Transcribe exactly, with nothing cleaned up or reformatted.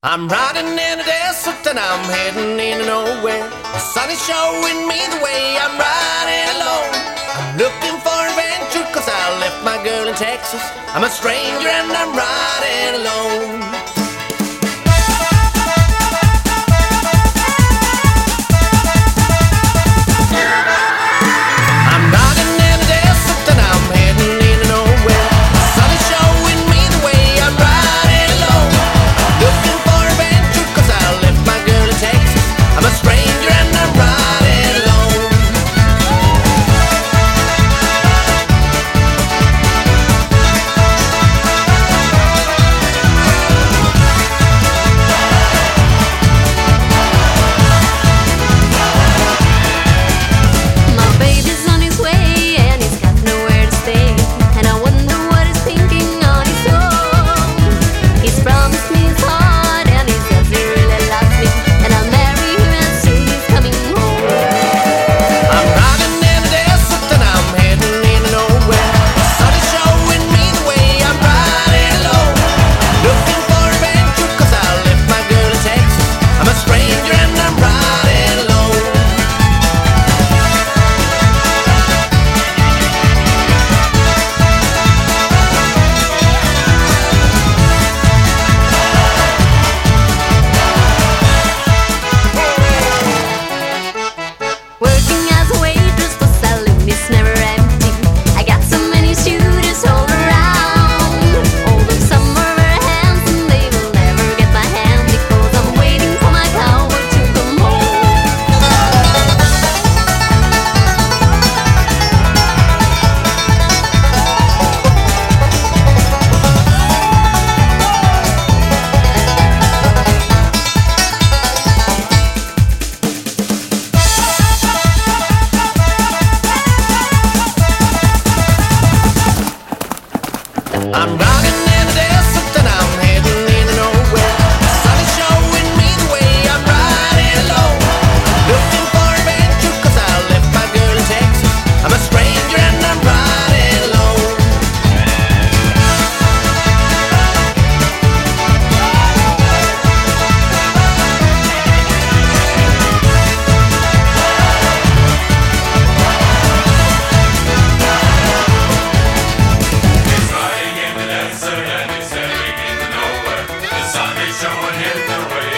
I'm riding in a desert and I'm heading into nowhere. The sun is showing me the way. I'm riding alone. I'm looking for adventure cause I left my girl in Texas. I'm a stranger and I'm riding alone. I'm riding in a desert and I'm heading into nowhere. The sun is showing me the way. I'm riding alone. Looking for adventure cause I left my girl in Texas. I'm a stranger and I'm riding alone. My baby's on his way and he's got nowhere to stay. And I wonder what he's thinking on his own. He's promised me his heart and he says he really loves me. And I'll marry him as soon as he's coming home. I'm riding in the desert and I'm heading into nowhere. The sun is showing me the way. I'm riding alone. Looking for adventure cause I left my girl in Texas. I'm a stranger and I'm riding alone. Working as a waitress for saloon is never empty. I got so many students all around. All of some are very handsome, they will never get my hand because I'm waiting for my cowboy to come home. I'm riding in the desert and I'm heading into nowhere. The sun is showing me the way. I'm riding alone. Looking for adventure cause I left my girl in Texas. I'm a stranger and I'm riding alone. He's riding in the desert and he's heading into nowhere. The sun is showing him the way.